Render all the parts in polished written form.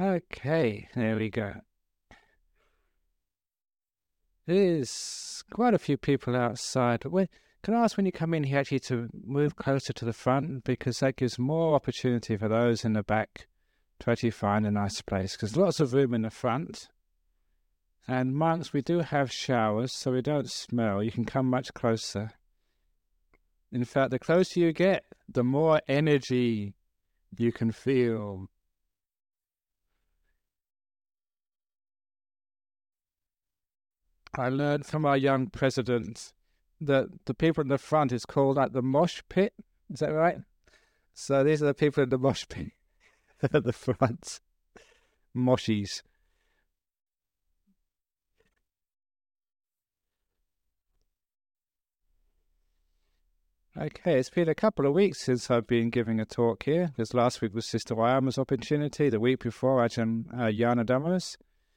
Okay, there we go. There's quite a few people outside. Can I ask when you come in here actually to move closer to the front because that gives more opportunity for those in the back to actually find a nice place because lots of room in the front. And monks, we do have showers so we don't smell. You can come much closer. In fact, the closer you get, the more energy you can feel. I learned from our young president that the people in the front is called like the mosh pit. Is that right? So these are the people in the mosh pit at the front. Moshies. Okay, it's been a couple of weeks since I've been giving a talk here. Because last week was Sister Wyama's opportunity, the week before Ajahn Yanadamas.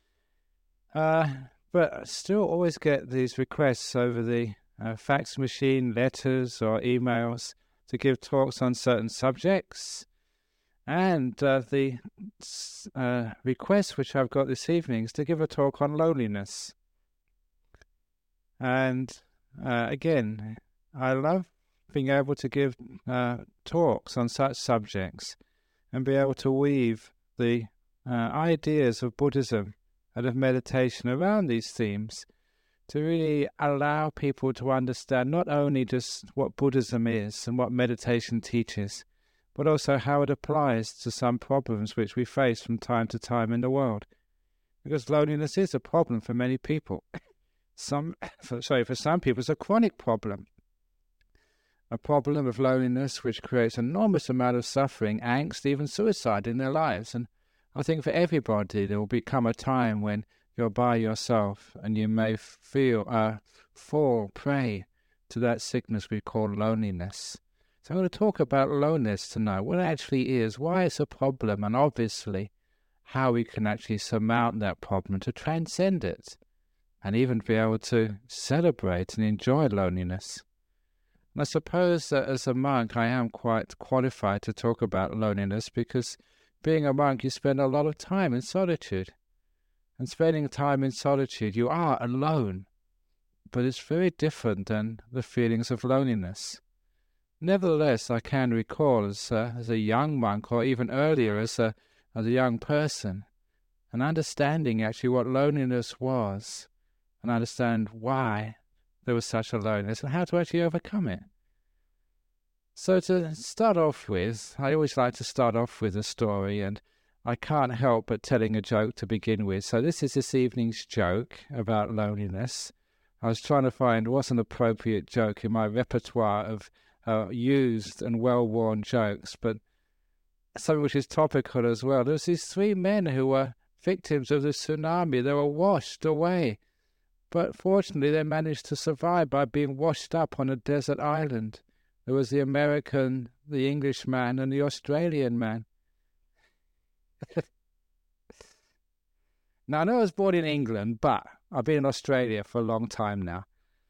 But I still always get these requests over the fax machine, letters or emails to give talks on certain subjects. And the request which I've got this evening is to give a talk on loneliness. And again, I love being able to give talks on such subjects and be able to weave the ideas of Buddhism and of meditation around these themes to really allow people to understand not only just what Buddhism is and what meditation teaches, but also how it applies to some problems which we face from time to time in the world. Because loneliness is a problem for many people. For some people it's a chronic problem. A problem of loneliness which creates an enormous amount of suffering, angst, even suicide in their lives. And I think for everybody there will become a time when you're by yourself and you may fall prey to that sickness we call loneliness. So I'm going to talk about loneliness tonight, what it actually is, why it's a problem, and obviously how we can actually surmount that problem to transcend it and even be able to celebrate and enjoy loneliness. And I suppose that as a monk I am quite qualified to talk about loneliness because being a monk you spend a lot of time in solitude. And spending time in solitude you are alone, but it's very different than the feelings of loneliness. Nevertheless, I can recall as a young monk or even earlier as a young person, and understanding actually what loneliness was and understand why there was such a loneliness and how to actually overcome it. So to start off with, I always like to start off with a story, and I can't help but telling a joke to begin with. So this evening's joke about loneliness. I was trying to find what's an appropriate joke in my repertoire of used and well-worn jokes, but something which is topical as well. There was these three men who were victims of the tsunami. They were washed away, but fortunately they managed to survive by being washed up on a desert island. There was the American, the Englishman, and the Australian man. Now, I know I was born in England, but I've been in Australia for a long time now.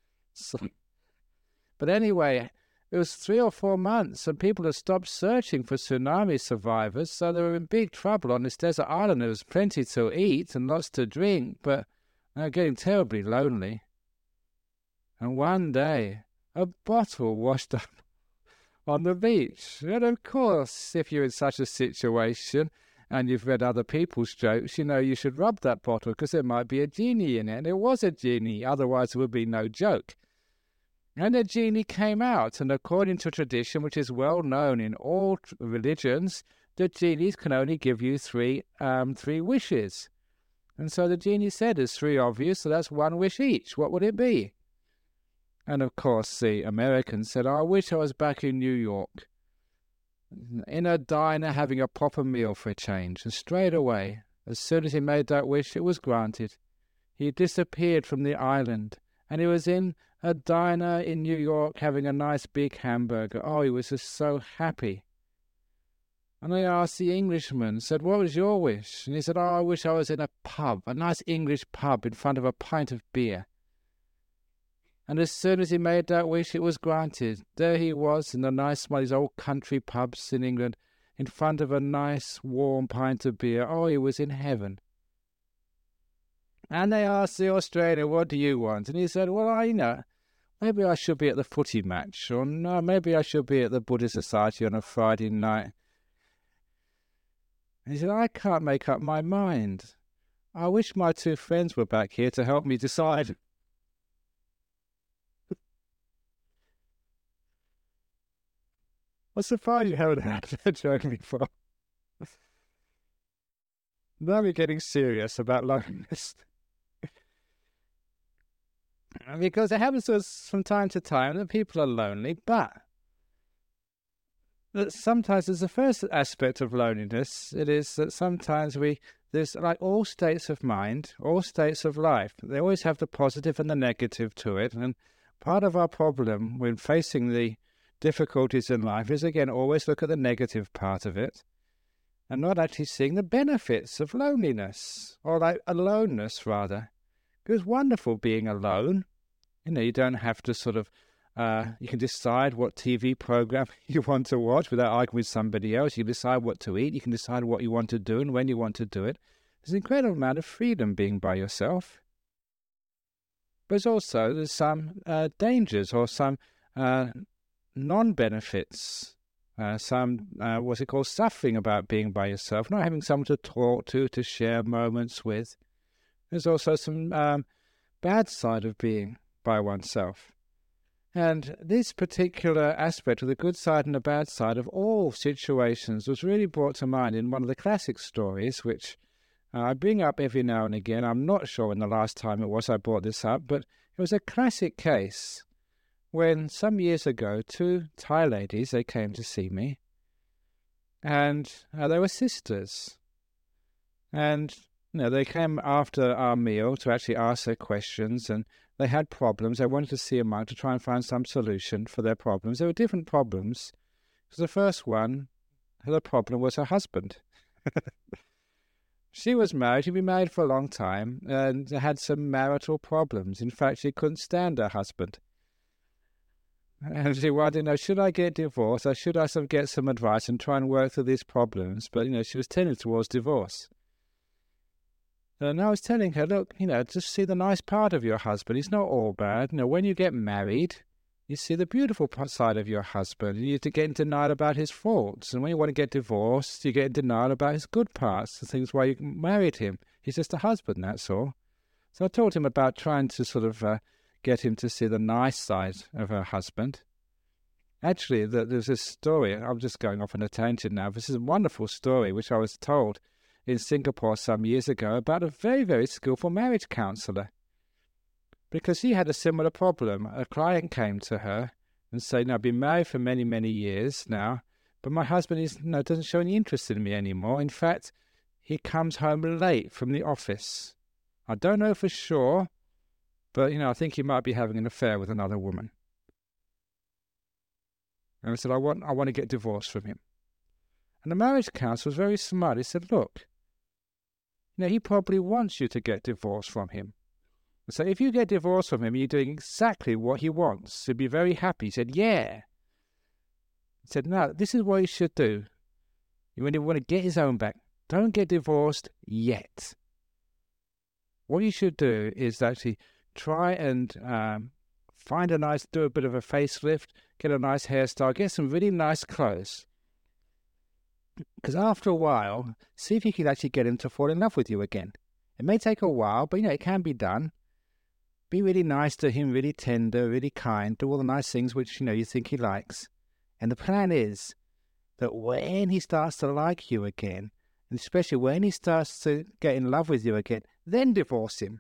But anyway, it was 3 or 4 months and people had stopped searching for tsunami survivors, so they were in big trouble on this desert island. There was plenty to eat and lots to drink, but they were getting terribly lonely. And one day, a bottle washed up on the beach. And of course, if you're in such a situation and you've read other people's jokes, you know you should rub that bottle because there might be a genie in it. And there was a genie, otherwise there would be no joke. And the genie came out, and according to tradition, which is well known in all religions, the genies can only give you three wishes. And so the genie said, there's three of you, so that's one wish each. What would it be? And of course the American said, I wish I was back in New York, in a diner having a proper meal for a change. And straight away, as soon as he made that wish, it was granted. He disappeared from the island, and he was in a diner in New York having a nice big hamburger. Oh, he was just so happy. And I asked the Englishman, said, what was your wish? And he said, I wish I was in a pub, a nice English pub in front of a pint of beer. And as soon as he made that wish, it was granted. There he was in the nice one of these old country pubs in England, in front of a nice warm pint of beer. Oh, he was in heaven. And they asked the Australian, what do you want? And he said, well, maybe I should be at the footy match, or no, maybe I should be at the Buddhist Society on a Friday night. And he said, I can't make up my mind. I wish my two friends were back here to help me decide. I'm surprised you haven't had that joke before. Now we're getting serious about loneliness. Because it happens to us from time to time that people are lonely, but that sometimes as the first aspect of loneliness, it is that sometimes there's like all states of mind, all states of life. They always have the positive and the negative to it. And part of our problem when facing the difficulties in life is, again, always look at the negative part of it and not actually seeing the benefits of loneliness, or like aloneness, rather. It was wonderful being alone. You don't have to sort of, you can decide what TV program you want to watch without arguing with somebody else. You can decide what to eat. You can decide what you want to do and when you want to do it. There's an incredible amount of freedom being by yourself. But there's some dangers or some non-benefits, some, what's it called, suffering about being by yourself, not having someone to talk to share moments with. There's also some bad side of being by oneself. And this particular aspect of the good side and the bad side of all situations was really brought to mind in one of the classic stories, which I bring up every now and again. I'm not sure when the last time it was I brought this up, but it was a classic case when some years ago, two Thai ladies, they came to see me, and they were sisters. And they came after our meal to actually ask their questions, and they had problems. They wanted to see a monk to try and find some solution for their problems. There were different problems. Because the first one, the problem was her husband. She was married. She'd been married for a long time and had some marital problems. In fact, she couldn't stand her husband. And she wanted to know, should I get divorced or should I sort of get some advice and try and work through these problems? But, she was tending towards divorce. And I was telling her, look, just see the nice part of your husband. He's not all bad. When you get married, you see the beautiful side of your husband. You have to get in denial about his faults. And when you want to get divorced, you get in denial about his good parts, the things why you married him. He's just a husband, that's all. So I told him about trying to sort of get him to see the nice side of her husband. Actually, there's this story. I'm just going off on a tangent now. This is a wonderful story which I was told in Singapore some years ago about a very, very skillful marriage counsellor. Because she had a similar problem. A client came to her and said, I've been married for many, many years now, but my husband doesn't show any interest in me anymore. In fact, he comes home late from the office. I don't know for sure, but, I think he might be having an affair with another woman. And I said, I want to get divorced from him. And the marriage counsellor was very smart. He said, look, he probably wants you to get divorced from him. So if you get divorced from him, you're doing exactly what he wants. He'd be very happy. He said, yeah. He said, no, this is what you should do. When you want to get his own back, don't get divorced yet. What you should do is actually try and do a bit of a facelift, get a nice hairstyle, get some really nice clothes. Because after a while, see if you can actually get him to fall in love with you again. It may take a while, but it can be done. Be really nice to him, really tender, really kind, do all the nice things which you think he likes. And the plan is that when he starts to like you again, and especially when he starts to get in love with you again, then divorce him.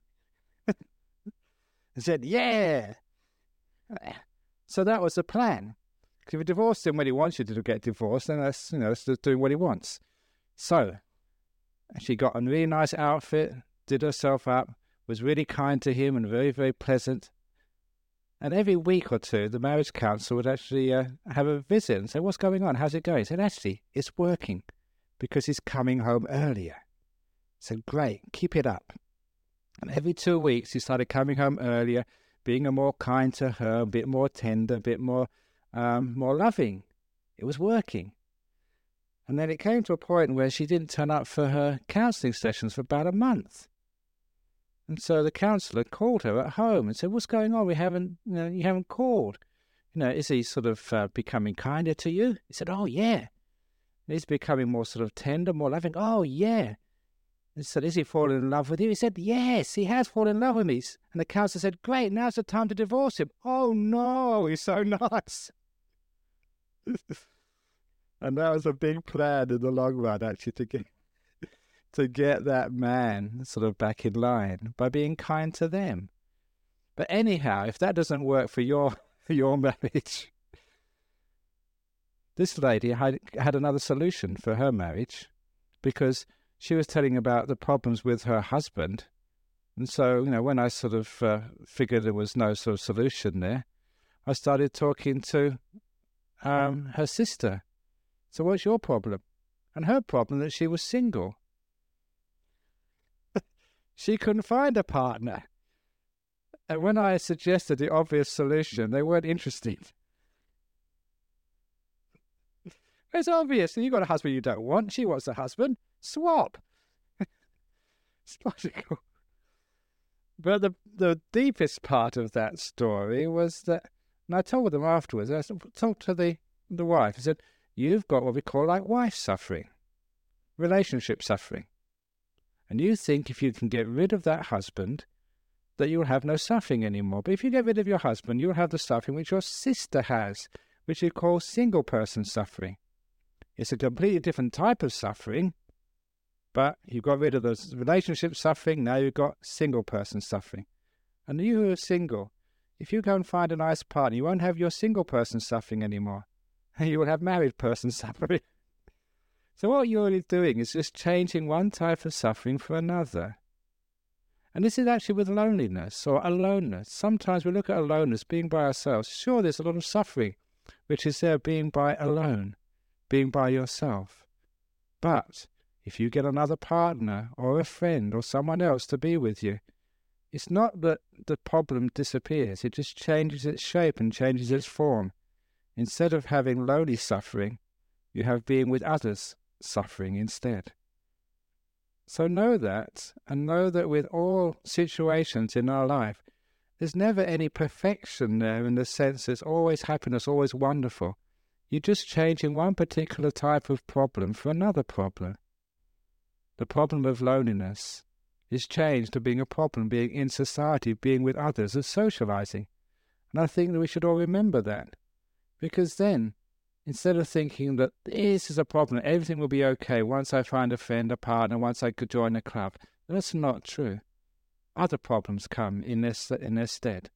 I said, yeah. So that was the plan. Because if you divorced him when he wants you to get divorced, then that's just doing what he wants. So she got a really nice outfit, did herself up, was really kind to him and very, very pleasant. And every week or two, the marriage counsellor would actually have a visit and say, what's going on? How's it going? He said, actually, it's working because he's coming home earlier. I said, great, keep it up. And every 2 weeks, he started coming home earlier, being more kind to her, a bit more tender, a bit more loving. It was working. And then it came to a point where she didn't turn up for her counselling sessions for about a month. And so the counsellor called her at home and said, "What's going on? You haven't called. Is he sort of becoming kinder to you?" He said, "Oh, yeah." He's becoming more sort of tender, more loving. "Oh, yeah." He said, "Is he falling in love with you?" He said, "Yes, he has fallen in love with me." And the counsellor said, "Great, now's the time to divorce him." "Oh, no, he's so nice." And that was a big plan in the long run, actually, to get that man sort of back in line by being kind to them. But anyhow, if that doesn't work for your marriage, this lady had another solution for her marriage, because she was telling about the problems with her husband. And so, when I sort of figured there was no sort of solution there, I started talking to her sister. "So what's your problem?" And her problem that she was single. She couldn't find a partner. And when I suggested the obvious solution, they weren't interested. It's obvious. You've got a husband you don't want. She wants a husband. Swap. It's logical. But the deepest part of that story was that, and I told them afterwards, I talked to the wife. I said, "You've got what we call like wife suffering, relationship suffering. And you think if you can get rid of that husband, that you'll have no suffering anymore. But if you get rid of your husband, you'll have the suffering which your sister has, which you call single person suffering. It's a completely different type of suffering, but you got rid of the relationship suffering, now you've got single person suffering. And you who are single, if you go and find a nice partner, you won't have your single person suffering anymore. You will have married person suffering." So what you're really doing is just changing one type of suffering for another. And this is actually with loneliness or aloneness. Sometimes we look at aloneness, being by ourselves. Sure, there's a lot of suffering, which is there being by alone, being by yourself. But if you get another partner or a friend or someone else to be with you, it's not that the problem disappears. It just changes its shape and changes its form. Instead of having lonely suffering, you have being with others suffering instead. So know that, and know that with all situations in our life, there's never any perfection there in the sense there's always happiness, always wonderful. You're just changing one particular type of problem for another problem. The problem of loneliness is changed to being a problem, being in society, being with others, and socializing. And I think that we should all remember that. Because then, instead of thinking that this is a problem, everything will be okay once I find a friend, a partner, once I could join a club, that's not true. Other problems come in their stead.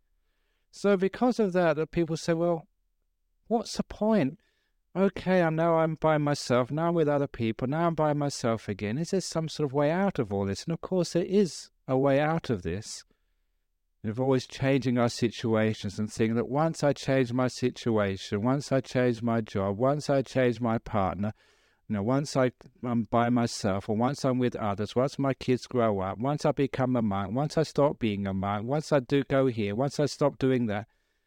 So because of that people say, well, what's the point? Okay, I know I'm by myself, now I'm with other people, now I'm by myself again. Is there some sort of way out of all this? And of course there is a way out of this. Of always changing our situations and thinking that once I change my situation, once I change my job, once I change my partner, once I'm by myself or once I'm with others, once my kids grow up, once I become a monk, once I stop being a monk, once I do go here, once I stop doing that,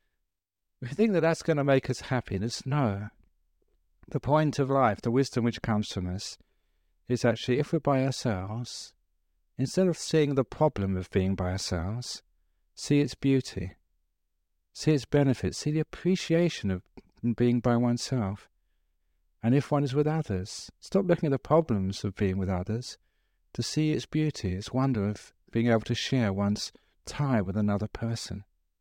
we think that that's going to make us happiness. No. The point of life, the wisdom which comes from us, is actually if we're by ourselves, instead of seeing the problem of being by ourselves, see its beauty, see its benefits, see the appreciation of being by oneself. And if one is with others, stop looking at the problems of being with others, to see its beauty, its wonder of being able to share one's tie with another person.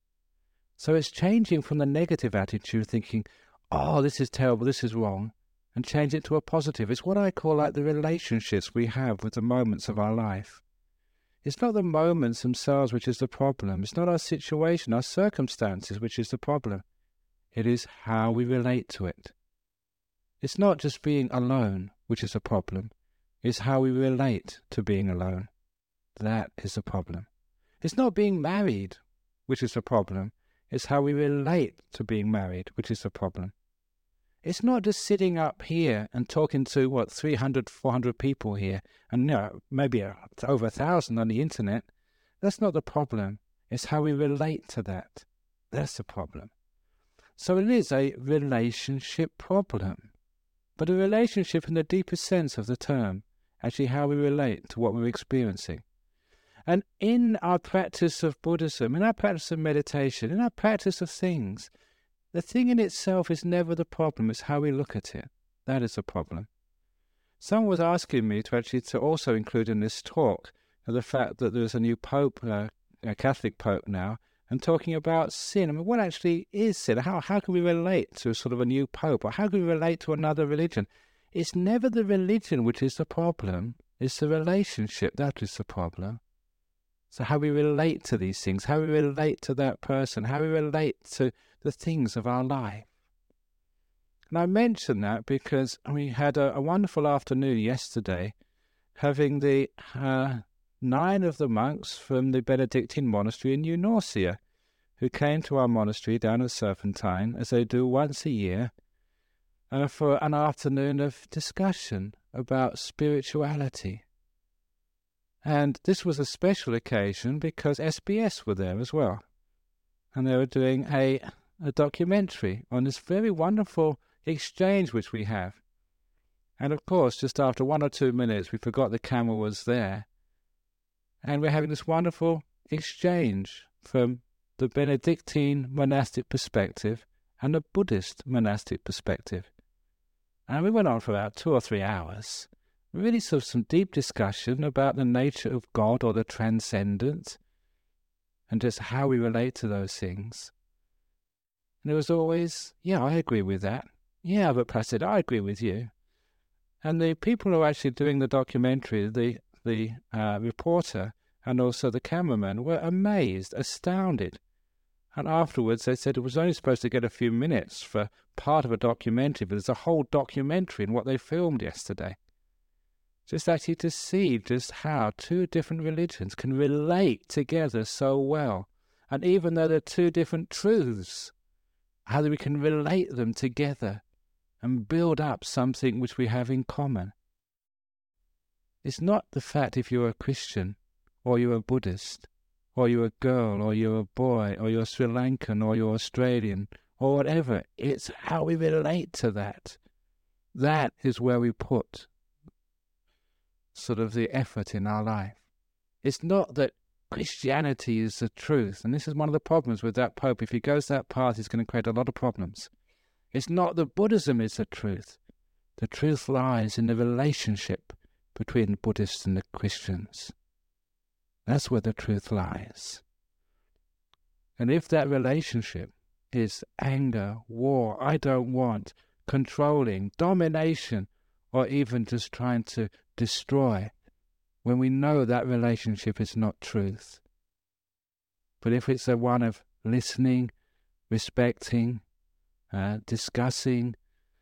So it's changing from the negative attitude, thinking, oh, this is terrible, this is wrong, and change it to a positive. It's what I call like the relationships we have with the moments of our life. It's not the moments themselves which is the problem. It's not our situation, our circumstances which is the problem. It is how we relate to it. It's not just being alone which is a problem. It's how we relate to being alone. That is the problem. It's not being married which is the problem. It's how we relate to being married which is the problem. It's not just sitting up here and talking to, 300, 400 people here, and maybe over 1,000 on the internet. That's not the problem. It's how we relate to that. That's the problem. So it is a relationship problem. but a relationship in the deepest sense of the term, actually how we relate to what we're experiencing. And in our practice of Buddhism, in our practice of meditation, in our practice of things, the thing in itself is never the problem, it's how we look at it. That is the problem. Someone was asking me to also include in this talk the fact that there's a new Pope, a Catholic Pope now, and talking about sin. I mean, what actually is sin? How can we relate to sort of a new Pope? Or how can we relate to another religion? It's never the religion which is the problem. It's the relationship that is the problem. So how we relate to these things, how we relate to that person, how we relate to the things of our life. And I mention that because we had a wonderful afternoon yesterday having the 9 of the monks from the Benedictine monastery in New Norcia who came to our monastery down at Serpentine, as they do once a year, for an afternoon of discussion about spirituality. And this was a special occasion because SBS were there as well. And they were doing a documentary on this very wonderful exchange which we have. And of course, just after 1 or 2 minutes, we forgot the camera was there. And we're having this wonderful exchange from the Benedictine monastic perspective and the Buddhist monastic perspective. And we went on for about 2 or 3 hours. Really sort of some deep discussion about the nature of God or the transcendent and just how we relate to those things. And it was always, yeah, I agree with that. Yeah, but Placid, I agree with you. And the people who are actually doing the documentary, the reporter and also the cameraman, were amazed, astounded. And afterwards they said it was only supposed to get a few minutes for part of a documentary, but there's a whole documentary in what they filmed yesterday. Just actually to see just how 2 different religions can relate together so well. And even though they're 2 different truths, how we can relate them together and build up something which we have in common. It's not the fact if you're a Christian, or you're a Buddhist, or you're a girl, or you're a boy, or you're Sri Lankan, or you're Australian, or whatever. It's how we relate to that. That is where we put sort of the effort in our life. It's not that Christianity is the truth, and this is one of the problems with that Pope. If he goes that path, he's going to create a lot of problems. It's not that Buddhism is the truth. The truth lies in the relationship between the Buddhists and the Christians. That's where the truth lies. And if that relationship is anger, war, I don't want, controlling, domination, or even just trying to destroy, when we know that relationship is not truth. But if it's a one of listening, respecting, discussing,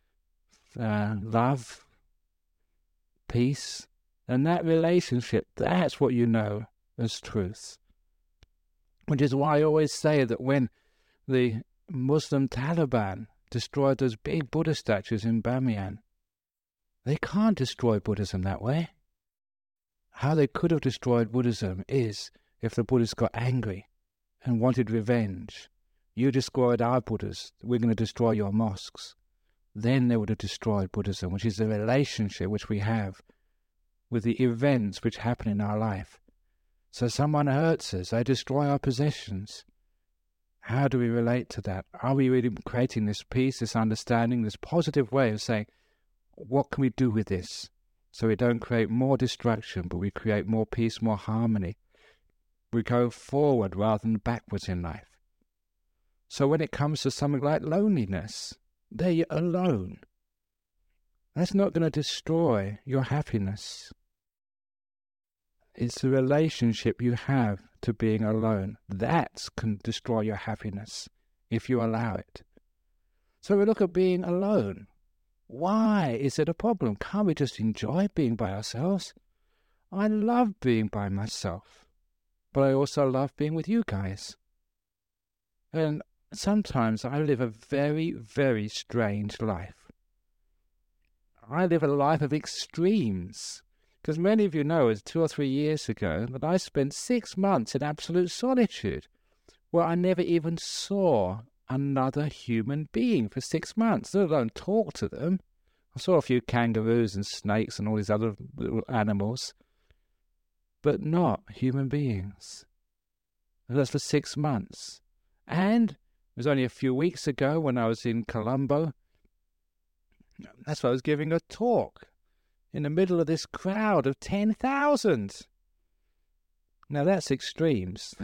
love, peace, and that relationship, that's what you know as truth. Which is why I always say that when the Muslim Taliban destroyed those big Buddha statues in Bamiyan, they can't destroy Buddhism that way. How they could have destroyed Buddhism is if the Buddhists got angry and wanted revenge. You destroyed our Buddhas, we're going to destroy your mosques. Then they would have destroyed Buddhism, which is the relationship which we have with the events which happen in our life. So someone hurts us, they destroy our possessions. How do we relate to that? Are we really creating this peace, this understanding, this positive way of saying, what can we do with this? So we don't create more destruction, but we create more peace, more harmony. We go forward rather than backwards in life. So when it comes to something like loneliness, there you're alone. That's not going to destroy your happiness. It's the relationship you have to being alone. That can destroy your happiness if you allow it. So we look at being alone. Why is it a problem? Can't we just enjoy being by ourselves? I love being by myself, but I also love being with you guys. And sometimes I live a very, very strange life. I live a life of extremes. Because many of you know, it's 2 or 3 years ago, that I spent 6 months in absolute solitude, where I never even saw another human being for 6 months, let alone talk to them. I saw a few kangaroos and snakes and all these other little animals, but not human beings. And that's for 6 months. And it was only a few weeks ago when I was in Colombo. That's why I was giving a talk in the middle of this crowd of 10,000. Now that's extremes.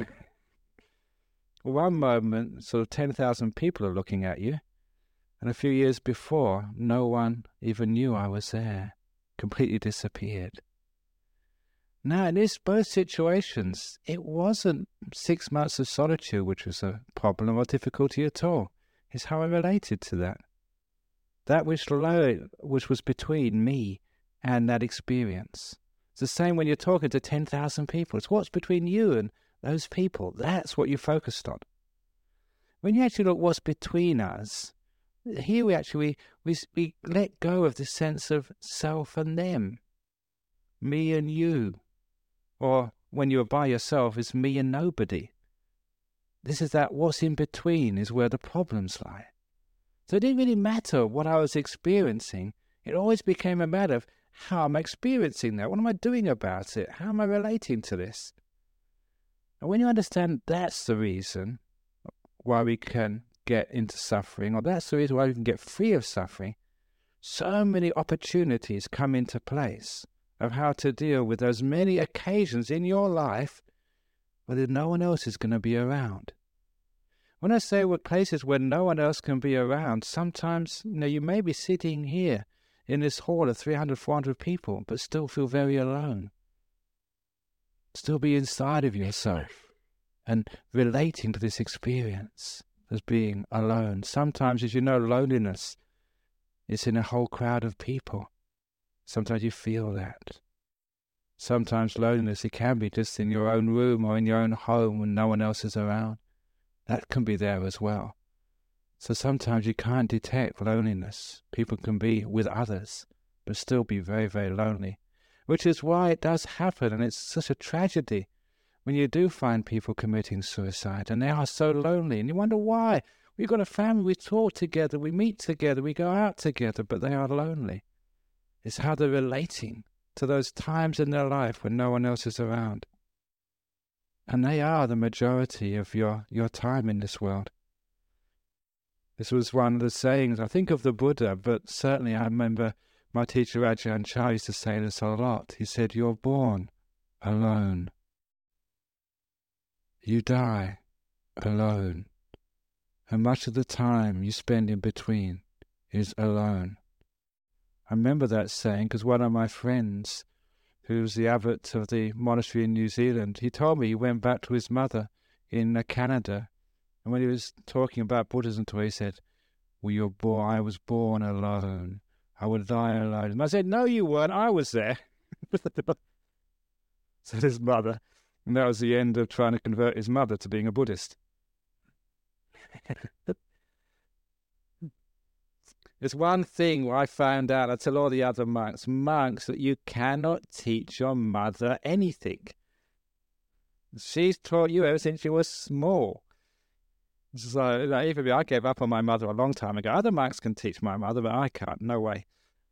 One moment, sort of 10,000 people are looking at you, and a few years before, no one even knew I was there. Completely disappeared. Now, in both situations, it wasn't 6 months of solitude which was a problem or difficulty at all. It's how I related to that. That which was between me and that experience. It's the same when you're talking to 10,000 people. It's what's between you and those people. That's what you focused on. When you actually look what's between us, here we let go of the sense of self and them, me and you. Or when you're by yourself, it's me and nobody. This is that what's in between is where the problems lie. So it didn't really matter what I was experiencing. It always became a matter of how am I experiencing that? What am I doing about it? How am I relating to this? And when you understand that's the reason why we can get into suffering, or that's the reason why we can get free of suffering, so many opportunities come into place of how to deal with those many occasions in your life where no one else is going to be around. When I say with places where no one else can be around, sometimes you may be sitting here in this hall of 300, 400 people, but still feel very alone. Still be inside of yourself and relating to this experience as being alone. Sometimes, as you know, loneliness is in a whole crowd of people. Sometimes you feel that. Sometimes loneliness, it can be just in your own room or in your own home when no one else is around. That can be there as well. So sometimes you can't detect loneliness. People can be with others, but still be very, very lonely. Which is why it does happen, and it's such a tragedy when you do find people committing suicide, and they are so lonely, and you wonder why. We've got a family, we talk together, we meet together, we go out together, but they are lonely. It's how they're relating to those times in their life when no one else is around. And they are the majority of your time in this world. This was one of the sayings, I think, of the Buddha, but certainly I remember my teacher Ajahn Chah used to say this a lot. He said, you're born alone. You die alone. And much of the time you spend in between is alone. I remember that saying because one of my friends, who was the abbot of the monastery in New Zealand, he told me he went back to his mother in Canada, and when he was talking about Buddhism to her, he said, well, I was born alone. I would die alone. And I said, no, you weren't. I was there. Said his mother. And that was the end of trying to convert his mother to being a Buddhist. There's one thing I found out, I tell all the other monks, that you cannot teach your mother anything. She's taught you ever since you were small. So even me, I gave up on my mother a long time ago. Other monks can teach my mother, but I can't. No way.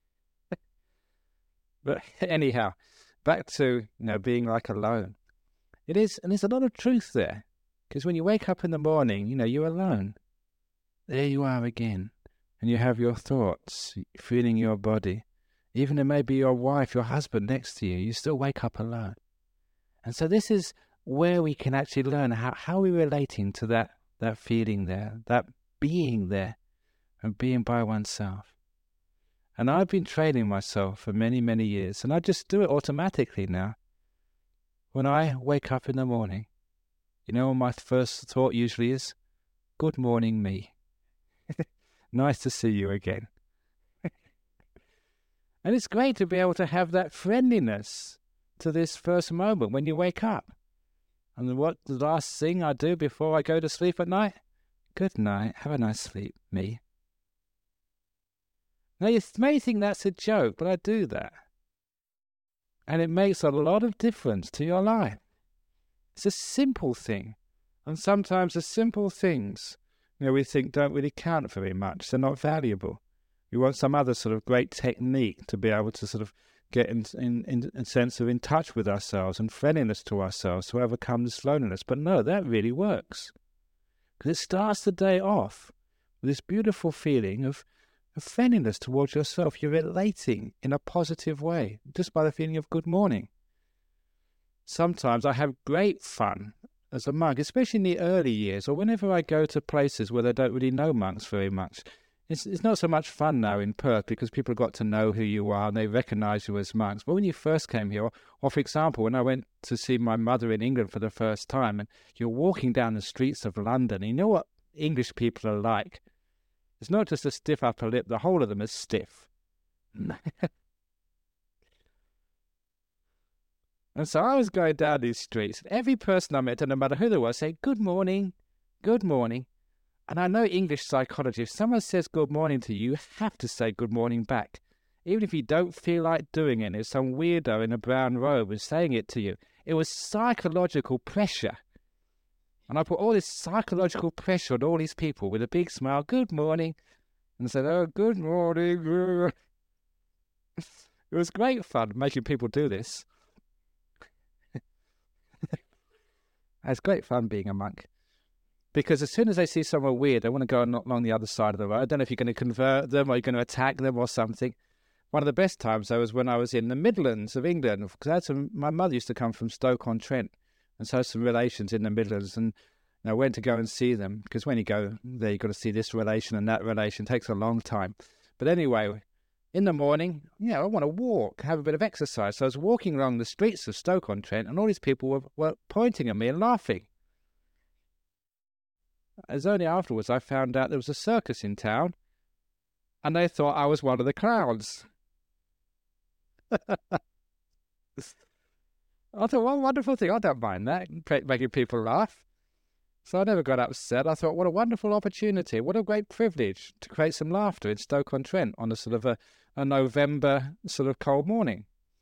But anyhow, back to being like alone. It is, and there's a lot of truth there. Because when you wake up in the morning, you're alone. There you are again. And you have your thoughts, feeling your body. Even it may be your wife, your husband next to you, you still wake up alone. And so this is where we can actually learn how we're relating to that feeling there, that being there, and being by oneself. And I've been training myself for many, many years, and I just do it automatically now. When I wake up in the morning, my first thought usually is, good morning, me. Nice to see you again. And it's great to be able to have that friendliness to this first moment when you wake up. And what the last thing I do before I go to sleep at night? Good night, have a nice sleep, me. Now you may think that's a joke, but I do that. And it makes a lot of difference to your life. It's a simple thing. And sometimes the simple things, we think don't really count very much. They're not valuable. We want some other sort of great technique to be able to sort of get in sense of in touch with ourselves and friendliness to ourselves to overcome this loneliness. But no, that really works. Because it starts the day off with this beautiful feeling of friendliness towards yourself. You're relating in a positive way just by the feeling of good morning. Sometimes I have great fun as a monk, especially in the early years, or whenever I go to places where they don't really know monks very much. It's not so much fun now in Perth because people have got to know who you are and they recognise you as monks. But when you first came here, or for example, when I went to see my mother in England for the first time, and you're walking down the streets of London, and you know what English people are like. It's not just a stiff upper lip, the whole of them is stiff. And so I was going down these streets, and every person I met, no matter who they were, saying, good morning, good morning. And I know English psychology. If someone says good morning to you, you have to say good morning back. Even if you don't feel like doing it, there's some weirdo in a brown robe is saying it to you. It was psychological pressure. And I put all this psychological pressure on all these people with a big smile, good morning, and said, oh, good morning. It was great fun making people do this. It's great fun being a monk. Because as soon as they see someone weird, they want to go along the other side of the road. I don't know if you're going to convert them or you're going to attack them or something. One of the best times, though, was when I was in the Midlands of England. Because my mother used to come from Stoke-on-Trent, and so I had some relations in the Midlands. And I went to go and see them, because when you go there, you've got to see this relation and that relation. It takes a long time. But anyway, in the morning, I want to walk, have a bit of exercise. So I was walking along the streets of Stoke-on-Trent, and all these people were pointing at me and laughing. As only afterwards I found out there was a circus in town, and they thought I was one of the clowns. I thought, what a wonderful thing. I don't mind that, making people laugh. So I never got upset. I thought, what a wonderful opportunity. What a great privilege to create some laughter in Stoke-on-Trent on a sort of a November sort of cold morning.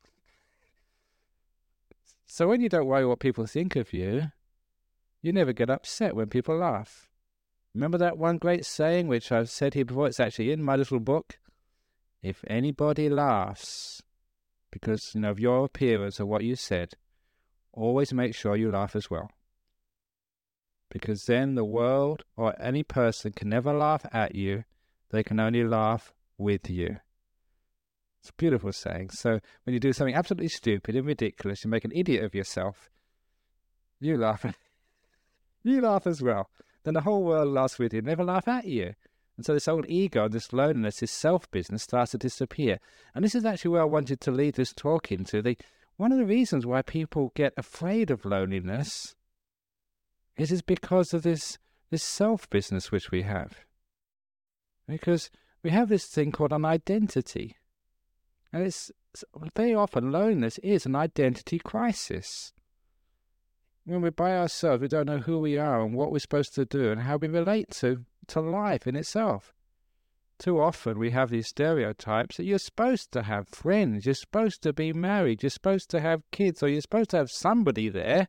So when you don't worry what people think of you, you never get upset when people laugh. Remember that one great saying, which I've said here before, it's actually in my little book? If anybody laughs because, of your appearance or what you said, always make sure you laugh as well. Because then the world or any person can never laugh at you. They can only laugh with you. It's a beautiful saying. So when you do something absolutely stupid and ridiculous, you make an idiot of yourself, you laugh. You laugh as well. Then the whole world laughs with you, never laugh at you. And so this old ego, this loneliness, this self-business starts to disappear. And this is actually where I wanted to lead this talk into. One of the reasons why people get afraid of loneliness is because of this self-business which we have. Because we have this thing called an identity. And it's very often loneliness is an identity crisis. When we're by ourselves, we don't know who we are and what we're supposed to do and how we relate to life in itself. Too often we have these stereotypes that you're supposed to have friends, you're supposed to be married, you're supposed to have kids, or you're supposed to have somebody there.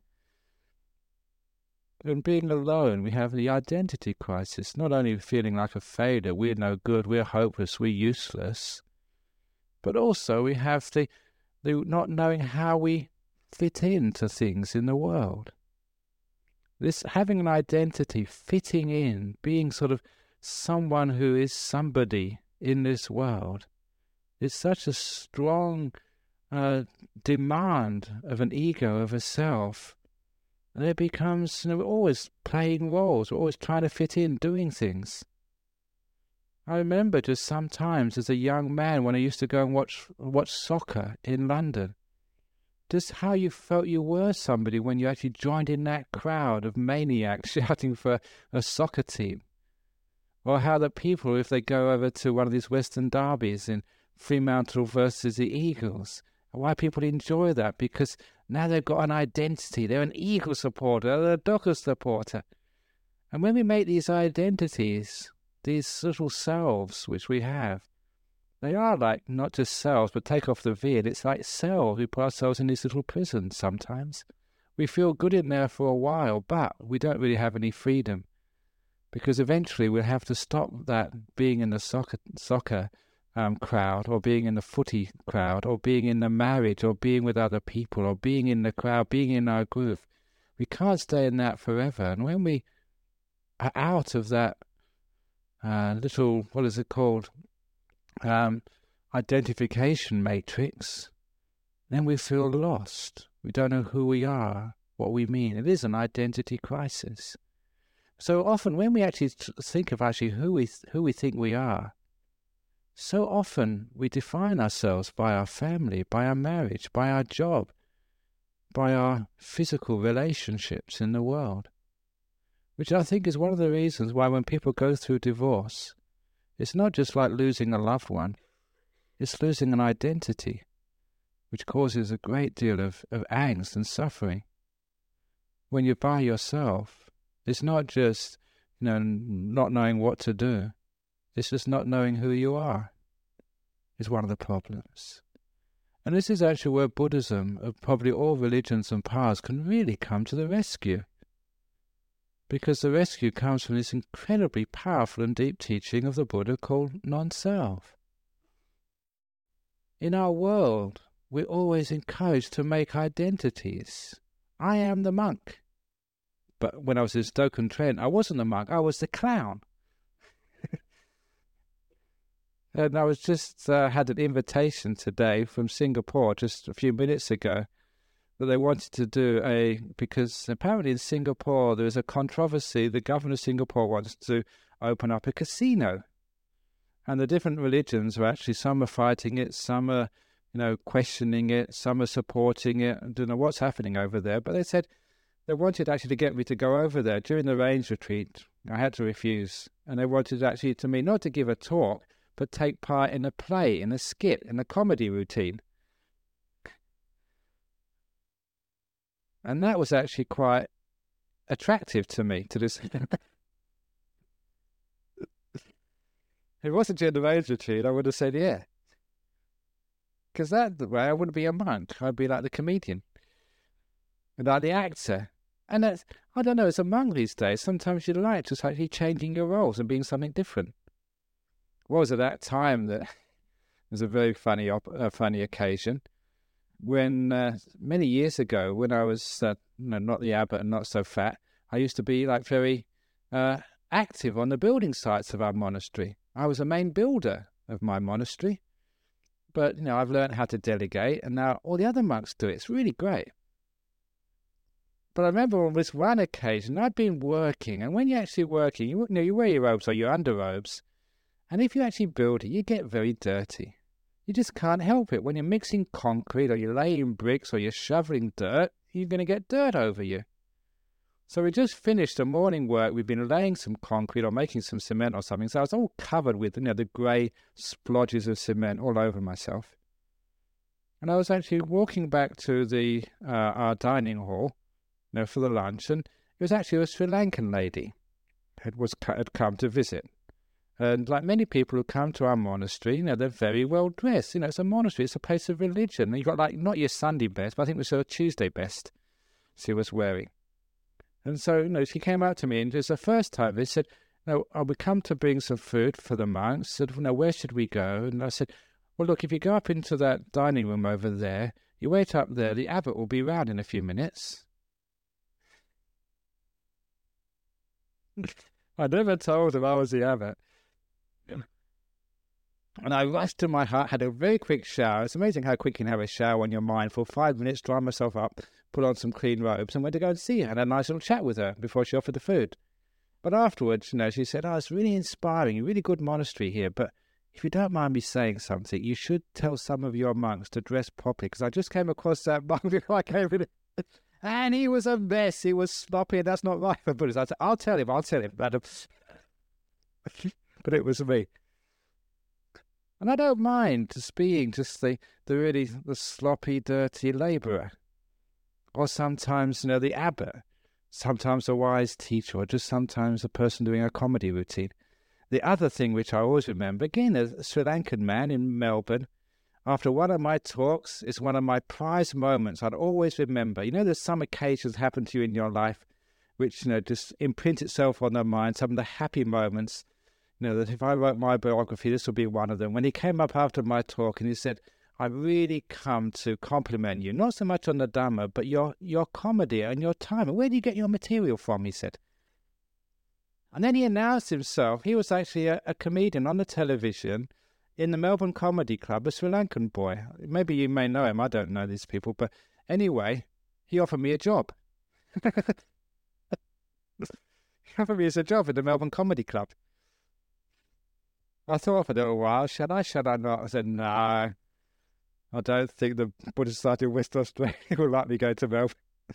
And being alone, we have the identity crisis, not only feeling like a failure, we're no good, we're hopeless, we're useless, but also we have the not knowing how we fit into things in the world. This having an identity, fitting in, being sort of someone who is somebody in this world, is such a strong demand of an ego, of a self. And it becomes, we're always playing roles, we're always trying to fit in, doing things. I remember just sometimes as a young man when I used to go and watch soccer in London, just how you felt you were somebody when you actually joined in that crowd of maniacs shouting for a soccer team. Or how the people, if they go over to one of these Western derbies in Fremantle versus the Eagles, why people enjoy that, because now they've got an identity. They're an Eagle supporter, they're a Dockers supporter. And when we make these identities, these little selves which we have, they are like not just cells, but take off the V, and it's like cells. We put ourselves in these little prisons sometimes. We feel good in there for a while, but we don't really have any freedom. Because eventually we'll have to stop that being in the soccer crowd, or being in the footy crowd, or being in the marriage, or being with other people, or being in the crowd, being in our group. We can't stay in that forever. And when we are out of that little, what is it called, identification matrix, then we feel lost. We don't know who we are, what we mean. It is an identity crisis. So often when we actually think of actually who we think we are, so often we define ourselves by our family, by our marriage, by our job, by our physical relationships in the world, which I think is one of the reasons why when people go through divorce, it's not just like losing a loved one, it's losing an identity, which causes a great deal of angst and suffering. When you're by yourself, it's not just, not knowing what to do. It's just not knowing who you are is one of the problems. And this is actually where Buddhism, of probably all religions and paths, can really come to the rescue. Because the rescue comes from this incredibly powerful and deep teaching of the Buddha called non-self. In our world, we're always encouraged to make identities. I am the monk. But when I was in Stoke-on-Trent, I wasn't the monk, I was the clown. And I was just had an invitation today from Singapore just a few minutes ago that they wanted to do because apparently in Singapore there is a controversy. The governor of Singapore wants to open up a casino. And the different religions are actually, some are fighting it, some are, questioning it, some are supporting it. I don't know what's happening over there. But they said they wanted actually to get me to go over there during the Rains retreat. I had to refuse. And they wanted actually to me not to give a talk, but take part in a play, in a skit, in a comedy routine. And that was actually quite attractive to me, to this. If it wasn't during the Rains retreat, I would have said yeah. Because that way I wouldn't be a monk. I'd be like the comedian. And like the actor. And that's, I don't know, as a monk these days, sometimes you like just actually changing your roles and being something different. What was at that time that was a very funny occasion when many years ago, when I was not the abbot and not so fat, I used to be like very active on the building sites of our monastery. I was a main builder of my monastery, but I've learned how to delegate, and now all the other monks do it. It's really great. But I remember on this one occasion, I'd been working, and when you're actually working, you wear your robes or your underrobes. And if you actually build it, you get very dirty. You just can't help it. When you're mixing concrete or you're laying bricks or you're shoveling dirt, you're going to get dirt over you. So we just finished the morning work. We've been laying some concrete or making some cement or something. So I was all covered with, the grey splodges of cement all over myself. And I was actually walking back to our dining hall, for the lunch. And it was actually a Sri Lankan lady had come to visit. And like many people who come to our monastery, they're very well dressed. It's a monastery, it's a place of religion. And you've got not your Sunday best, but I think it was her Tuesday best she was wearing. And so, she came out to me, and it was the first time they said, we come to bring some food for the monks. Said, where should we go? And I said, well, look, if you go up into that dining room over there, you wait up there, the abbot will be round in a few minutes. I never told him I was the abbot. And I rushed to my hut, had a very quick shower. It's amazing how quick you can have a shower when you're mindful. 5 minutes, dry myself up, put on some clean robes, and went to go and see her. Had a nice little chat with her before she offered the food. But afterwards, she said, it's really inspiring, a really good monastery here, but if you don't mind me saying something, you should tell some of your monks to dress properly, because I just came across that monk before I came in, and he was a mess, he was sloppy, and that's not right for Buddhists. I said, I'll tell him, madam. But it was me. And I don't mind just being the sloppy, dirty labourer. Or sometimes, the abbot. Sometimes a wise teacher, or just sometimes a person doing a comedy routine. The other thing which I always remember, again, a Sri Lankan man in Melbourne, after one of my talks, it's one of my prized moments I'd always remember. There's some occasions happen to you in your life which, just imprint itself on the mind, some of the happy moments. that if I wrote my biography, this would be one of them. When he came up after my talk and he said, "I've really come to compliment you, not so much on the Dhamma, but your comedy and your time. Where do you get your material from?" he said. And then he announced himself. He was actually a comedian on the television in the Melbourne Comedy Club, a Sri Lankan boy. Maybe you may know him. I don't know these people. But anyway, he offered me a job. He offered me a job in the Melbourne Comedy Club. I thought for a little while, should I not? I said, no, I don't think the Buddhist Society of West Australia will let me go to Melbourne.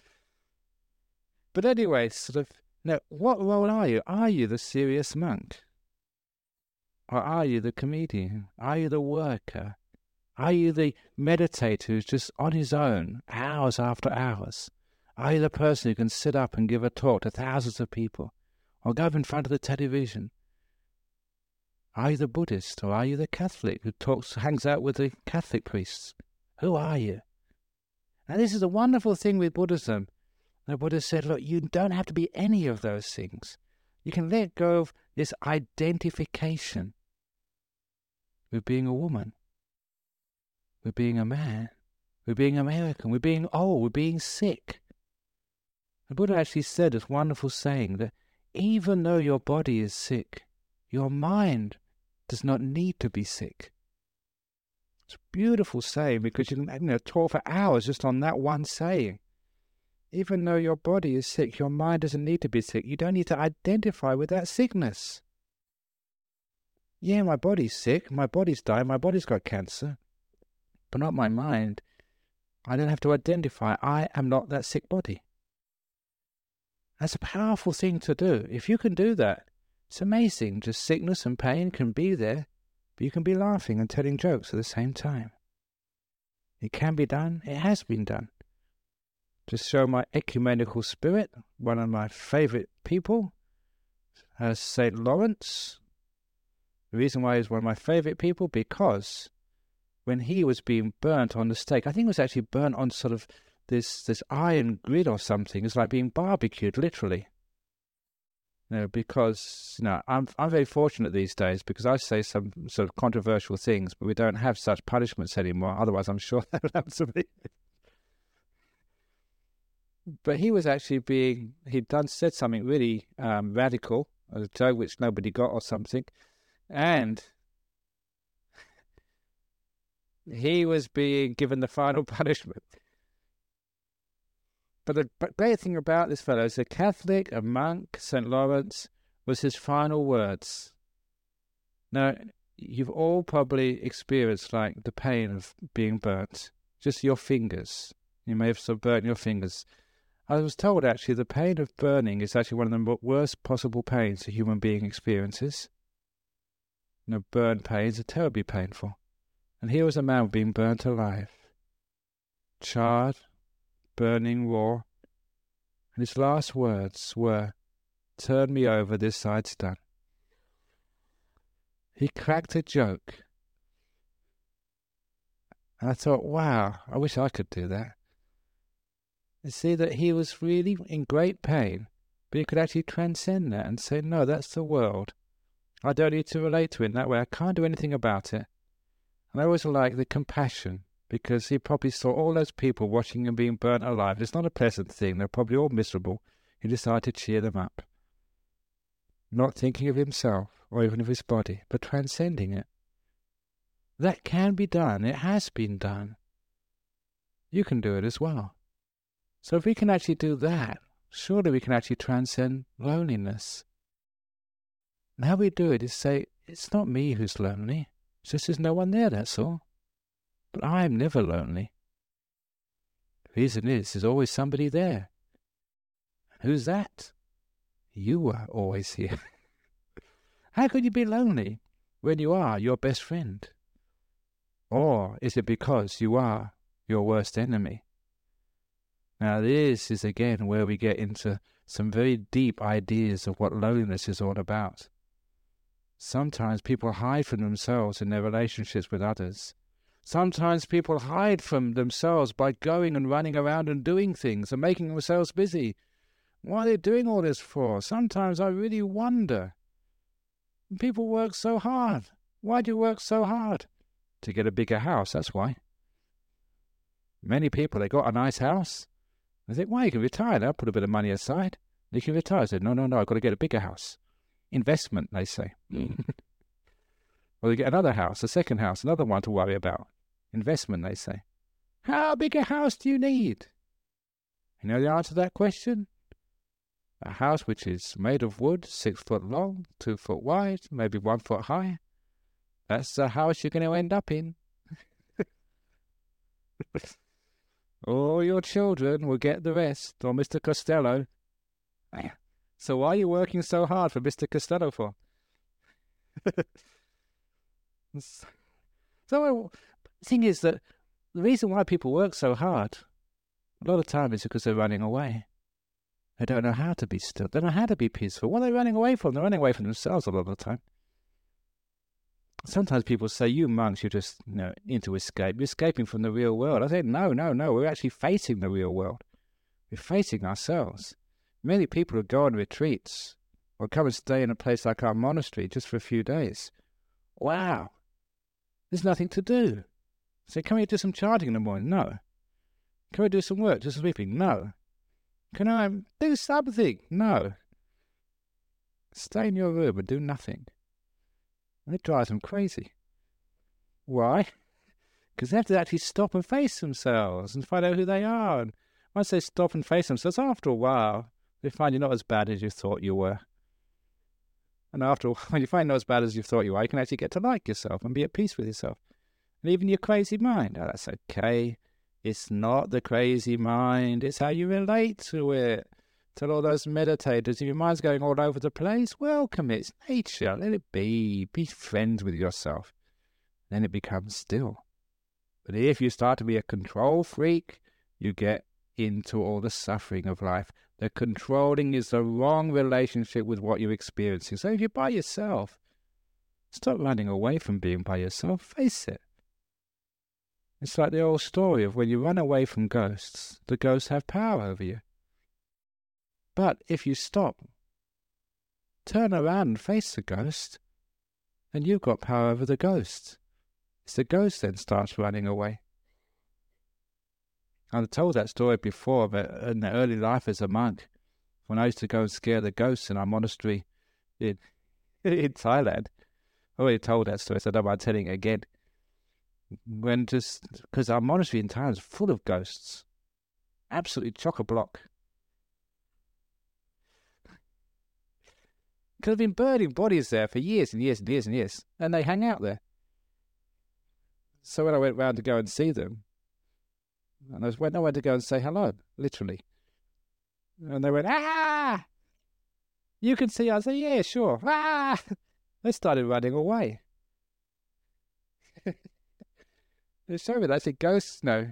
But anyway, what role are you? Are you the serious monk? Or are you the comedian? Are you the worker? Are you the meditator who's just on his own, hours after hours? Are you the person who can sit up and give a talk to thousands of people? Or go up in front of the television? Are you the Buddhist, or are you the Catholic who hangs out with the Catholic priests? Who are you? And this is a wonderful thing with Buddhism. The Buddha said, look, you don't have to be any of those things. You can let go of this identification with being a woman, with being a man, with being American, with being old, with being sick. The Buddha actually said this wonderful saying that even though your body is sick, your mind does not need to be sick. It's a beautiful saying because you can talk for hours just on that one saying. Even though your body is sick, your mind doesn't need to be sick. You don't need to identify with that sickness. Yeah, my body's sick, my body's dying, my body's got cancer, but not my mind. I don't have to identify. I am not that sick body. That's a powerful thing to do. If you can do that, it's amazing. Just sickness and pain can be there, but you can be laughing and telling jokes at the same time. It can be done. It has been done. To show my ecumenical spirit, one of my favourite people, St. Lawrence. The reason why he's one of my favourite people, because when he was being burnt on the stake, I think it was actually burnt on sort of this iron grid or something. It's like being barbecued, literally. Because I'm very fortunate these days because I say some sort of controversial things, but we don't have such punishments anymore. Otherwise, I'm sure that would happen to me. But he was actually said something really radical, a joke which nobody got or something, and he was being given the final punishment. But the great thing about this fellow is a Catholic, a monk, St. Lawrence, was his final words. Now, you've all probably experienced like the pain of being burnt, just your fingers. You may have sort of burnt your fingers. I was told actually the pain of burning is actually one of the worst possible pains a human being experiences. Burn pains are terribly painful. And here was a man being burnt alive, charred, burning raw, and his last words were, "Turn me over, this side's done." He cracked a joke. And I thought, wow, I wish I could do that. You see that he was really in great pain, but he could actually transcend that and say, no, that's the world. I don't need to relate to it in that way. I can't do anything about it. And I always like the compassion, because he probably saw all those people watching him being burnt alive. It's not a pleasant thing. They're probably all miserable. He decided to cheer them up. Not thinking of himself or even of his body, but transcending it. That can be done. It has been done. You can do it as well. So if we can actually do that, surely we can actually transcend loneliness. And how we do it is say, it's not me who's lonely. It's just there's no one there, that's all. But I'm never lonely. The reason is, there's always somebody there. Who's that? You are always here. How could you be lonely when you are your best friend? Or is it because you are your worst enemy? Now this is again where we get into some very deep ideas of what loneliness is all about. Sometimes people hide from themselves in their relationships with others. Sometimes people hide from themselves by going and running around and doing things and making themselves busy. What are they doing all this for? Sometimes I really wonder. People work so hard. Why do you work so hard? To get a bigger house, that's why. Many people, they got a nice house. They think, well, you can retire now, put a bit of money aside. You can retire. I said, no, I've got to get a bigger house. Investment, they say. Or you get another house, a second house, another one to worry about. Investment, they say. How big a house do you need? You know the answer to that question? A house which is made of wood, 6 foot long, 2 foot wide, maybe 1 foot high. That's the house you're going to end up in. All your children will get the rest, or Mr. Costello. So why are you working so hard for Mr. Costello for? So the thing is that the reason why people work so hard, a lot of time is because they're running away. They don't know how to be still. They don't know how to be peaceful. What are they running away from? They're running away from themselves a lot of the time. Sometimes people say, you monks, you're just into escape. You're escaping from the real world. I say, no. We're actually facing the real world. We're facing ourselves. Many people who go on retreats or come and stay in a place like our monastery just for a few days. Wow. There's nothing to do. Say, can we do some chanting in the morning? No. Can we do some work, just sweeping? No. Can I do something? No. Stay in your room and do nothing. And it drives them crazy. Why? Because they have to actually stop and face themselves and find out who they are. And once they stop and face themselves, after a while, they find you're not as bad as you thought you were. And after a while, when you find not as bad as you thought you are, you can actually get to like yourself and be at peace with yourself. And even your crazy mind, oh, that's okay. It's not the crazy mind. It's how you relate to it. Tell all those meditators, if your mind's going all over the place, welcome it. It's nature. Let it be. Be friends with yourself. Then it becomes still. But if you start to be a control freak, you get into all the suffering of life. The controlling is the wrong relationship with what you're experiencing. So if you're by yourself, stop running away from being by yourself. Face it. It's like the old story of when you run away from ghosts, the ghosts have power over you. But if you stop, turn around and face the ghost, then you've got power over the ghost. It's the ghost then starts running away. I've told that story before, but in the early life as a monk, when I used to go and scare the ghosts in our monastery in Thailand. I already told that story, so I don't mind telling it again. Because our monastery in Thailand is full of ghosts. Absolutely chock-a-block. Because I've been burning bodies there for years and years and years and years, and they hang out there. So when I went round to go and see them, and I went to go and say hello, literally. And they went, ah! You can see us? I said, yeah, sure. Ah! They started running away. They showed me that. I said, ghosts, no.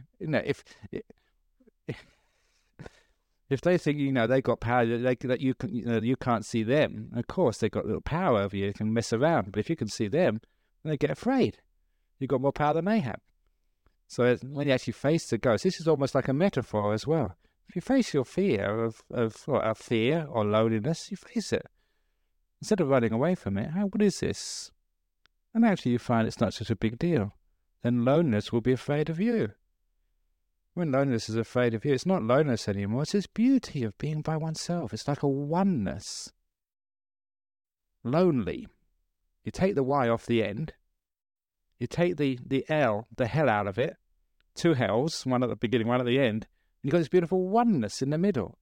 If they think, they got power, that you can't see them, of course, they've got a little power over you. You can mess around. But if you can see them, they get afraid. You've got more power than they have. So when you actually face the ghost, this is almost like a metaphor as well. If you face your fear of fear or loneliness, you face it. Instead of running away from it, what is this? And actually you find it's not such a big deal. Then loneliness will be afraid of you. When loneliness is afraid of you, it's not loneliness anymore. It's this beauty of being by oneself. It's like a oneness. Lonely. You take the Y off the end. You take the L, the hell out of it. 2 hells, one at the beginning, one at the end. And you've got this beautiful oneness in the middle.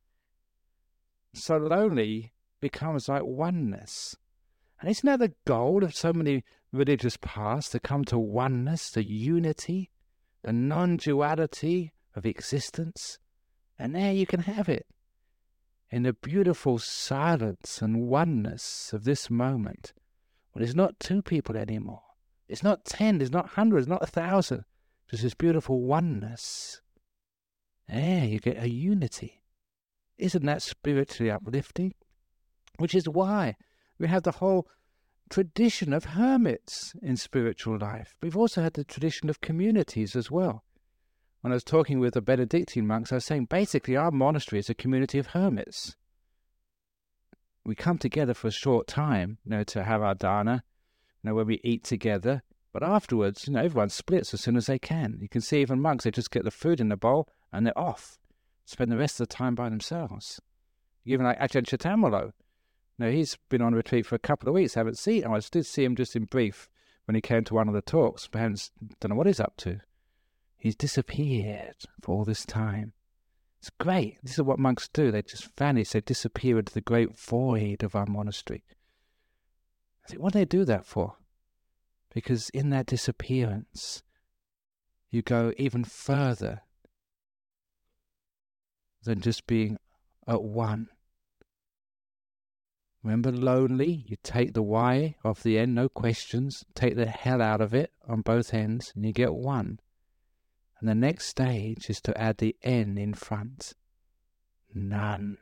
So lonely becomes like oneness. And isn't that the goal of so many religious paths, to come to oneness, to unity, the non-duality of existence? And there you can have it, in the beautiful silence and oneness of this moment, when it's not 2 people anymore. It's not 10, it's not hundreds, not 1,000. Just this beautiful oneness. There you get a unity. Isn't that spiritually uplifting? Which is why we have the whole tradition of hermits in spiritual life. We've also had the tradition of communities as well. When I was talking with the Benedictine monks, I was saying basically our monastery is a community of hermits. we come together for a short time, to have our dana, where we eat together. But afterwards, everyone splits as soon as they can. You can see even monks, they just get the food in the bowl and they're off. Spend the rest of the time by themselves. Even like Ajahn Chitamalo, he's been on retreat for a couple of weeks. I did see him just in brief when he came to one of the talks, but I don't know what he's up to. He's disappeared for all this time. It's great. This is what monks do. They just vanish. They disappear into the great void of our monastery. I think, what do they do that for? Because in that disappearance, you go even further than just being at one. Remember, lonely, you take the Y off the end, no questions, take the hell out of it on both ends, and you get one. And the next stage is to add the N in front. None.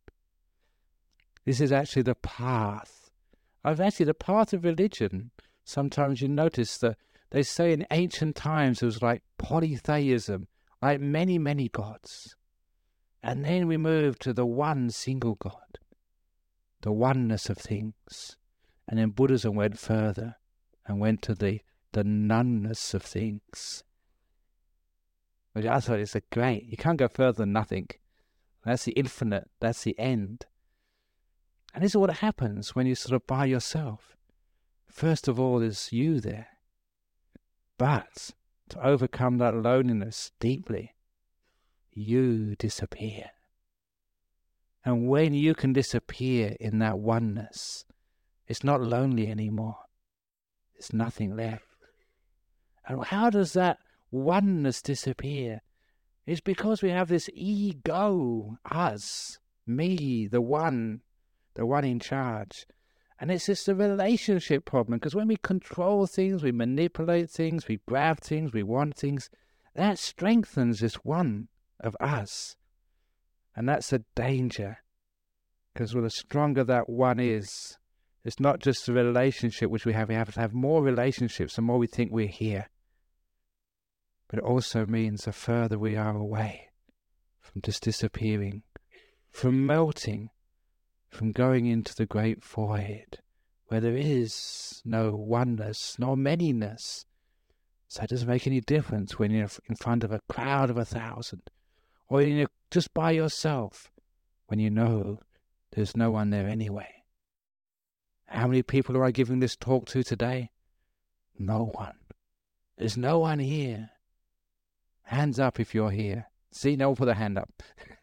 This is actually the path. The path of religion. Sometimes you notice that they say in ancient times it was like polytheism, like many, many gods. And then we move to the one single God, the oneness of things. And then Buddhism went further and went to the noneness of things. Which I thought is great. You can't go further than nothing. That's the infinite. That's the end. And this is what happens when you're sort of by yourself. First of all, there's you there. But to overcome that loneliness deeply, you disappear. And when you can disappear in that oneness, it's not lonely anymore. There's nothing left. And how does that oneness disappear? It's because we have this ego, us, me, the one in charge. And it's just a relationship problem, because when we control things, we manipulate things, we grab things, we want things, that strengthens this one of us. And that's a danger, because the stronger that one is, it's not just the relationship which we have to have more relationships the more we think we're here. But it also means the further we are away from just disappearing, from melting, from going into the great void, where there is no oneness nor manyness. So it doesn't make any difference when you're in front of a crowd of 1,000, or you're just by yourself, when you know there's no one there anyway. How many people are I giving this talk to today? No one. There's no one here. Hands up if you're here. See, no one put a hand up.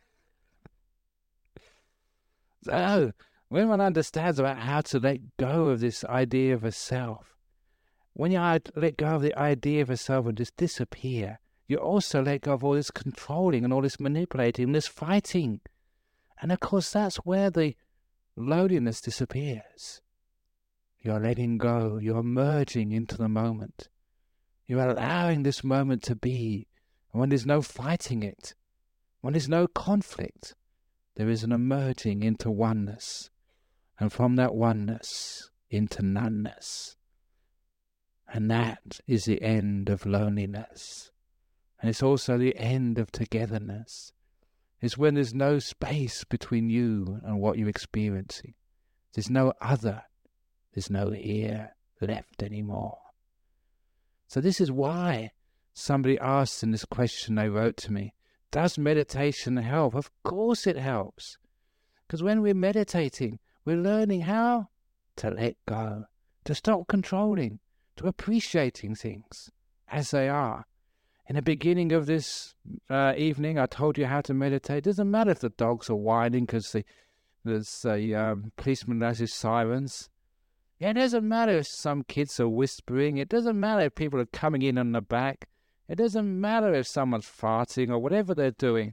So, when one understands about how to let go of this idea of a self, when you let go of the idea of a self and just disappear, you also let go of all this controlling and all this manipulating and this fighting. And of course, that's where the loneliness disappears. You're letting go. You're merging into the moment. You're allowing this moment to be. And when there's no fighting it, when there's no conflict, there is an emerging into oneness. And from that oneness into noneness. And that is the end of loneliness. And it's also the end of togetherness. It's when there's no space between you and what you're experiencing. There's no other. There's no here left anymore. So this is why somebody asked in this question they wrote to me, does meditation help? Of course it helps. Because when we're meditating, we're learning how to let go, to stop controlling, to appreciating things as they are. In the beginning of this evening, I told you how to meditate. It doesn't matter if the dogs are whining because there's a policeman has his sirens. Yeah, it doesn't matter if some kids are whispering. It doesn't matter if people are coming in on the back. It doesn't matter if someone's farting or whatever they're doing.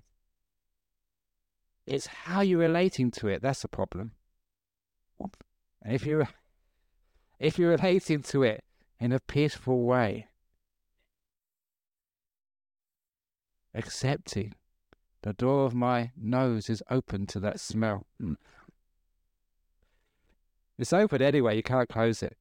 It's how you're relating to it. That's the problem. And if you're relating to it in a peaceful way, accepting, the door of my nose is open to that smell. It's open anyway, you can't close it.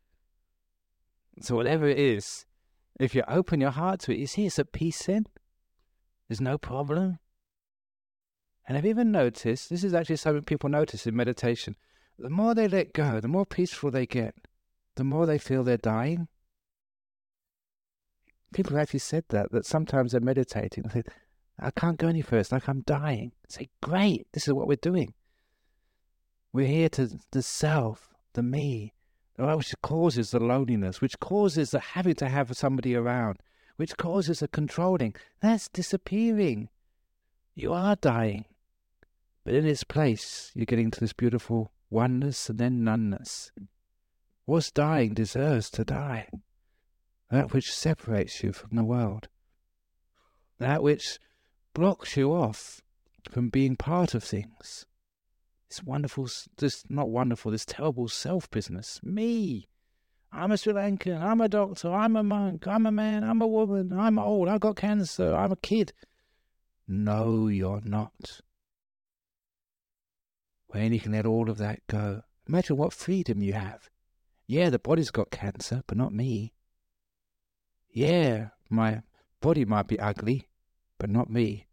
So whatever it is, if you open your heart to it, you see it's at peace then. There's no problem. And have you ever noticed, this is actually something people notice in meditation, the more they let go, the more peaceful they get, the more they feel they're dying. People have actually said that sometimes they're meditating. They say, I can't go any further, it's like I'm dying. I say, great, this is what we're doing. We're here to the self, the me, which causes the loneliness, which causes the having to have somebody around, which causes the controlling. That's disappearing. You are dying. But in its place, you're getting to this beautiful oneness and then noneness. What's dying deserves to die. That which separates you from the world. That which blocks you off from being part of things. This wonderful, this not wonderful, this terrible self-business. Me. I'm a Sri Lankan, I'm a doctor, I'm a monk, I'm a man, I'm a woman, I'm old, I've got cancer, I'm a kid. No, you're not. When you can let all of that go, imagine what freedom you have. Yeah, the body's got cancer, but not me. Yeah, my body might be ugly, but not me.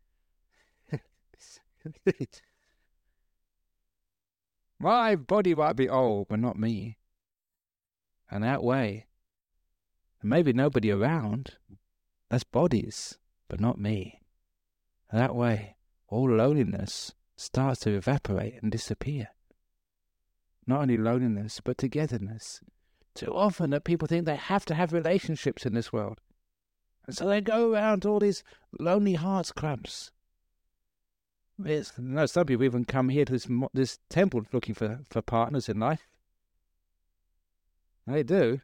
My body might be old, but not me. And that way, maybe nobody around, that's bodies, but not me. And that way, all loneliness starts to evaporate and disappear. Not only loneliness, but togetherness. Too often that people think they have to have relationships in this world. And so they go around to all these lonely hearts clubs. Some people even come here to this temple looking for partners in life. They do.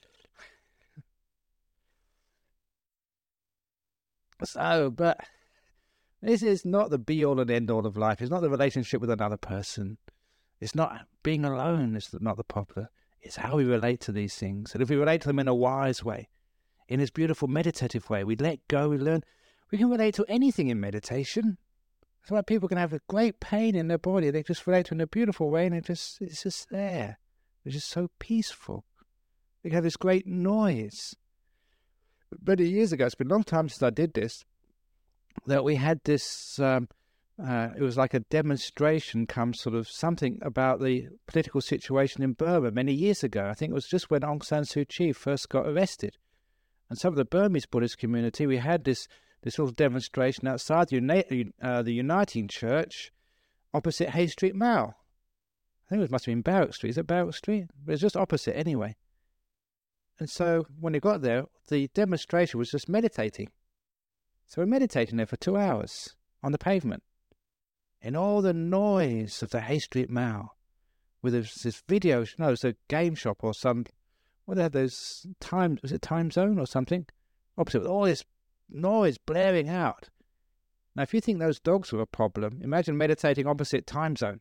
So, but this is not the be-all and end-all of life. It's not the relationship with another person. It's not being alone. It's not the popular. It's how we relate to these things. And if we relate to them in a wise way, in this beautiful meditative way, we let go, we learn. We can relate to anything in meditation. That's why people can have a great pain in their body. They just relate to it in a beautiful way, and it's just there. It's just so peaceful. They have this great noise. Many years ago, it's been a long time since I did this, that we had this, it was like a demonstration come sort of something about the political situation in Burma many years ago. I think it was just when Aung San Suu Kyi first got arrested. And some of the Burmese Buddhist community, we had this little demonstration outside the Uniting Church opposite Hay Street Mall. I think it must have been Barrack Street. Is it Barrack Street? But it's just opposite anyway. And so when we got there, the demonstration was just meditating. So we're meditating there for 2 hours on the pavement. In all the noise of the Hay Street Mall, with this video, no, it was a game shop or some, what they had those was it Time Zone or something? Opposite, with all this noise blaring out. Now, if you think those dogs were a problem, imagine meditating opposite Time Zone.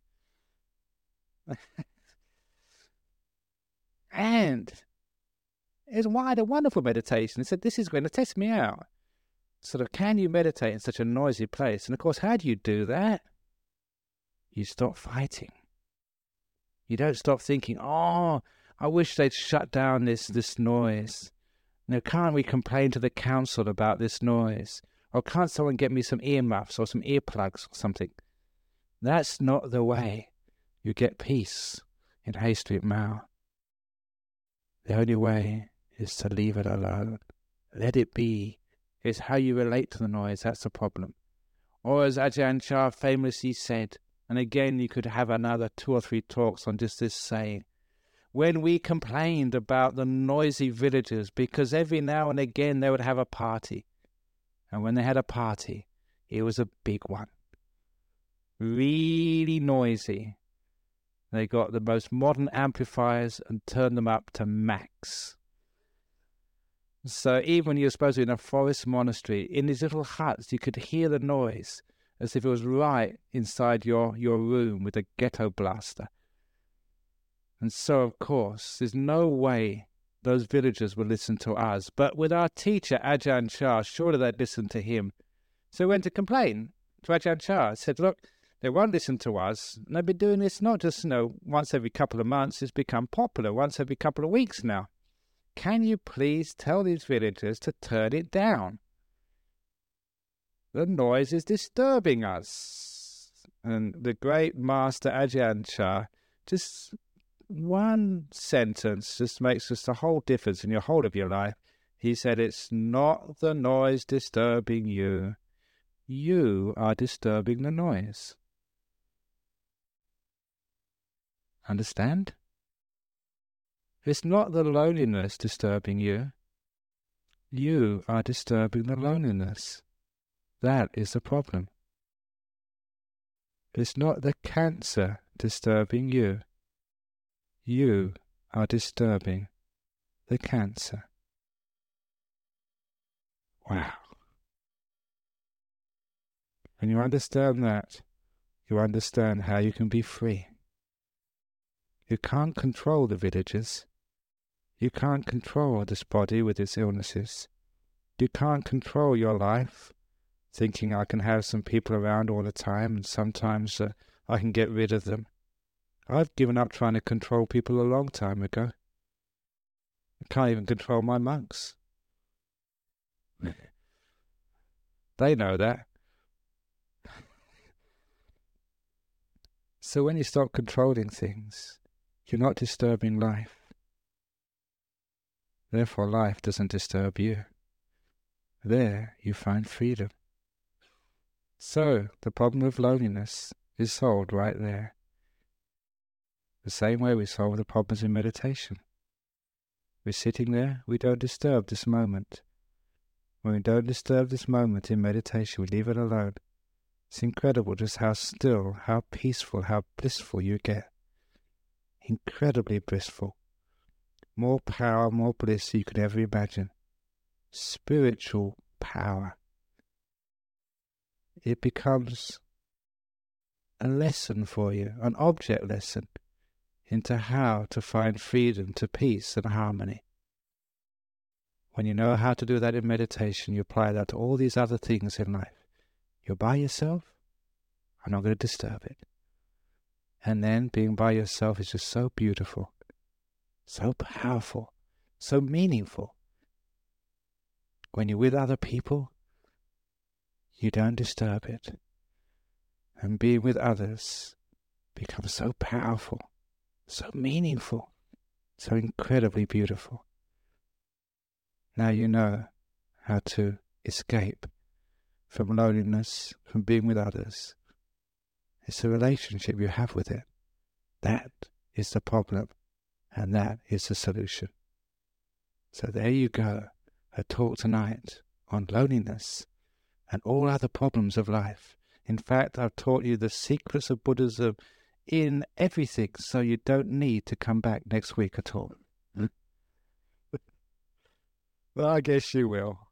And it's a wonderful meditation. It said, this is going to test me out. Sort of, can you meditate in such a noisy place? And of course, how do you do that? You stop fighting. You don't stop thinking, oh, I wish they'd shut down this noise. Now, can't we complain to the council about this noise? Or can't someone get me some earmuffs or some earplugs or something? That's not the way you get peace in Hay Street Mall. The only way is to leave it alone. Let it be. It's how you relate to the noise, that's the problem. Or as Ajahn Chah famously said, and again you could have another 2 or 3 talks on just this saying, when we complained about the noisy villagers, because every now and again they would have a party. And when they had a party, it was a big one. Really noisy. They got the most modern amplifiers and turned them up to max. So even when you're supposed to be in a forest monastery, in these little huts, you could hear the noise as if it was right inside your room with a ghetto blaster. And so, of course, there's no way those villagers would listen to us. But with our teacher, Ajahn Chah, surely they'd listen to him. So we went to complain to Ajahn Chah. I said, look, they won't listen to us. And they've been doing this not just, once every couple of months. It's become popular once every couple of weeks now. Can you please tell these villagers to turn it down? The noise is disturbing us. And the great master Ajahn Chah, just one sentence just makes just a whole difference in your whole of your life. He said, it's not the noise disturbing you. You are disturbing the noise. Understand? It's not the loneliness disturbing you. You are disturbing the loneliness. That is the problem. It's not the cancer disturbing you. You are disturbing the cancer. Wow. When you understand that, you understand how you can be free. You can't control the villages. You can't control this body with its illnesses. You can't control your life, thinking I can have some people around all the time and sometimes I can get rid of them. I've given up trying to control people a long time ago. I can't even control my monks. They know that. So when you stop controlling things, you're not disturbing life. Therefore life doesn't disturb you. There you find freedom. So the problem of loneliness is solved right there. The same way we solve the problems in meditation. We're sitting there, we don't disturb this moment. When we don't disturb this moment in meditation, we leave it alone. It's incredible just how still, how peaceful, how blissful you get. Incredibly blissful. More power, more bliss you could ever imagine. Spiritual power. It becomes a lesson for you, an object lesson into how to find freedom to peace and harmony. When you know how to do that in meditation, you apply that to all these other things in life. You're by yourself, I'm not going to disturb it. And then being by yourself is just so beautiful, so powerful, so meaningful. When you're with other people, you don't disturb it. And being with others becomes so powerful, so meaningful, so incredibly beautiful. Now you know how to escape from loneliness, from being with others. It's the relationship you have with it. That is the problem, and that is the solution. So there you go, a talk tonight on loneliness and all other problems of life. In fact, I've taught you the secrets of Buddhism in everything, so you don't need to come back next week at all. Well, I guess you will.